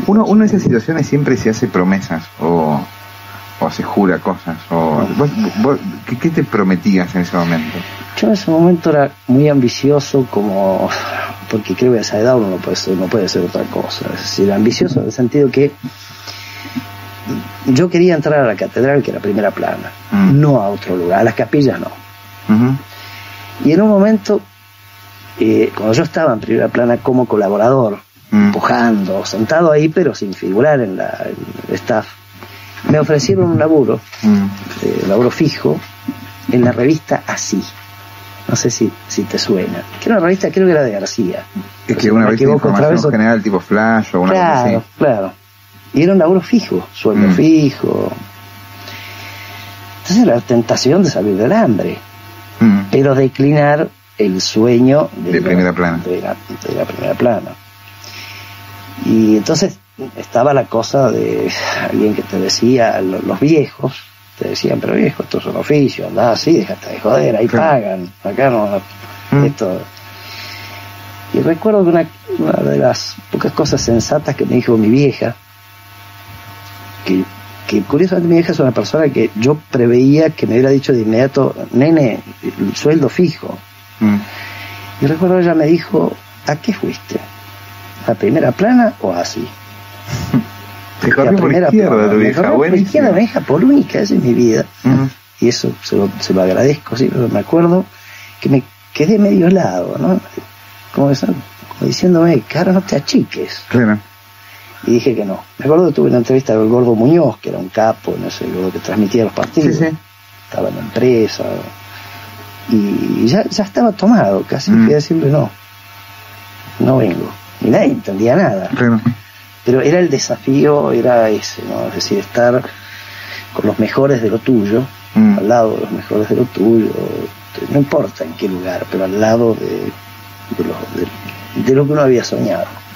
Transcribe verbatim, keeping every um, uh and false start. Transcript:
Uno, uno en esas situaciones siempre se hace promesas o, o se jura cosas. O, ¿vos, vos, ¿qué, ¿Qué te prometías en ese momento? Yo en ese momento era muy ambicioso, como porque creo que a esa edad uno no puede ser, no puede ser otra cosa. Es decir, ambicioso en el sentido que yo quería entrar a la catedral, que era Primera Plana, mm. no a otro lugar, a las capillas no. Uh-huh. Y en un momento, eh, cuando yo estaba en Primera Plana como colaborador, mm. empujando, sentado ahí, pero sin figurar en, la, en el staff, me ofrecieron un laburo, mm. eh, laburo fijo, en la revista Así. No sé si, si te suena. Que era una revista, creo que era de García. Es que una revista de información general tipo Flash o una cosa así. Claro, claro. Y era un laburo fijo, sueldo mm. fijo. Entonces era la tentación de salir del hambre. Mm. Pero declinar el sueño de, de la, Primera Plana. De la, de la Primera Plana. Y entonces estaba la cosa de alguien que te decía, los, los viejos, te decían, pero viejo, esto es un oficio, andá así, déjate de joder, ahí claro. pagan, acá no, mm. esto. Y recuerdo que una, una de las pocas cosas sensatas que me dijo mi vieja, que, que curiosamente mi vieja es una persona que yo preveía que me hubiera dicho de inmediato, nene, el sueldo fijo. Mm. Y recuerdo ella me dijo, ¿a qué fuiste? ¿A Primera Plana o Así? Te corrió por izquierda tu vieja, por izquierda, mi hija, por única vez en mi vida. Uh-huh. Y eso se lo, se lo agradezco, sí, pero me acuerdo que me quedé medio helado, ¿no? Como, como diciéndome, cara, no te achiques. Claro. Y dije que no. Me acuerdo que tuve una entrevista con el Gordo Muñoz, que era un capo, no sé, lo que transmitía los partidos. Sí, sí. Estaba en la empresa. Y ya, ya estaba tomado, casi mm. fui a decirle no. No vengo. Y nadie entendía nada. Claro. Pero era el desafío, era ese, ¿no? Es decir, estar con los mejores de lo tuyo, mm. al lado de los mejores de lo tuyo, no importa en qué lugar, pero al lado de, de, lo, de, de lo que uno había soñado.